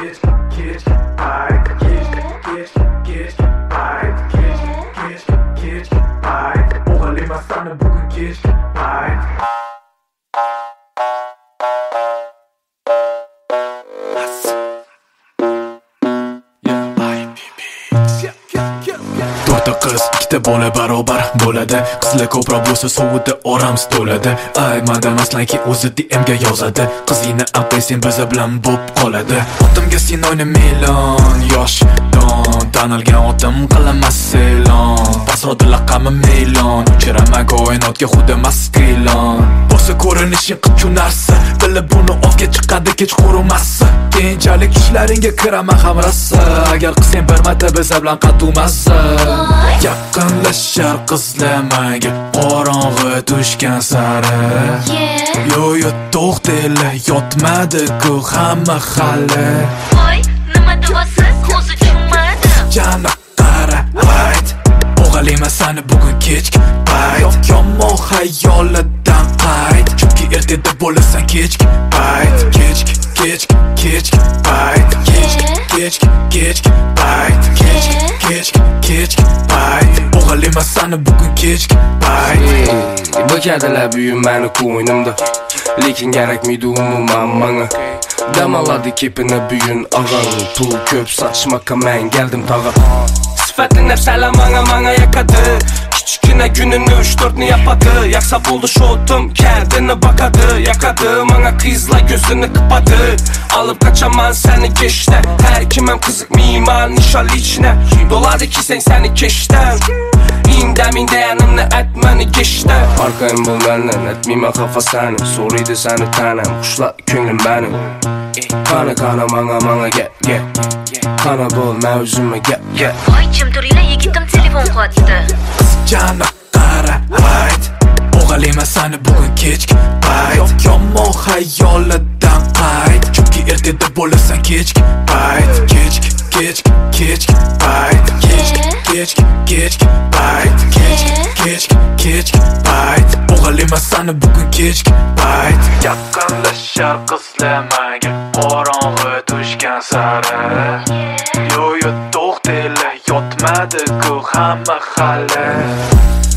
To'rtta qiz, ikkita bola barobar bo'ladi. Qizlar ko'proq bo'lsa sovida oramiz to'ladi. Ay, mandamaslanki o'zi DMga yozadi. Qizingni apaysen biza bilan bo'p qoladi. Otimga sen o'yna Milan, yosh don, tanilgan otim qilamas e'lon. Pasrodi laqami Milan, uchiraman koinotga xuddi maskilon. Bo'lsa ko'rinishing qichu narsa, bilib buni ofga chiqadi kechqurun massa. Keyinchalik ishlaringga kiraman ham rassa. Agar qilsang bir marta biza bilan qatuvmasa. Yaqinlashar qizlar menga qorong'i tushgan sari. Yo to'xtanglar, yotmadi-ku hamma hali. Voy, nima deyapsiz? O'zi tushunmadim. Jana qara, ayt. O'g'lima sani bugun kechki payt. Yomon xayolidan qayt. Chunki ertada bo'lasan kechki payt. Kechki payt. Kechki payt. Kechki payt. O'g'lima sani bugun kechki payt. Bakadilar buyum meni ko'nglimda, lekin kerakmaydi umuman menga. Dam oladi kepini buyun og'ang. Pul ko'p sochmoqqa men keldim tag'a. Sifatin narsalar manga yakadi. Kichkina gününü 3-4'ni yapadı. Yaksa buldu şotum, kendini bakadı. Yakadı, manga kızla gözünü kapadı. Alıp kaçaman seni geçte. Her kimem kızık mimar nişanlı içine. Doladı ki seni keşten. İndeminde yanımda etmeni geçti. Arkayım bul benden, etmeyme kafa seni. Soruydu seni tanem, kuşla könglim benim. Kana manga get. Kana bol mevzuma get. Voy, jim turinglar, yigitim telefon qilyapti. Jana qara, ayt. O'g'lima sani bugun kechki payt. Yomon xayolidan qayt. Chunki ertada bo'lasan kechki payt. Kechki payt. Kechki payt. Kechki payt. O'g'lima sani bugun kechki payt. Yaqinlashar qizlar menga qorong'i tushgan sari. Yo to'xtanglar, yotmadi-ku hamma hali.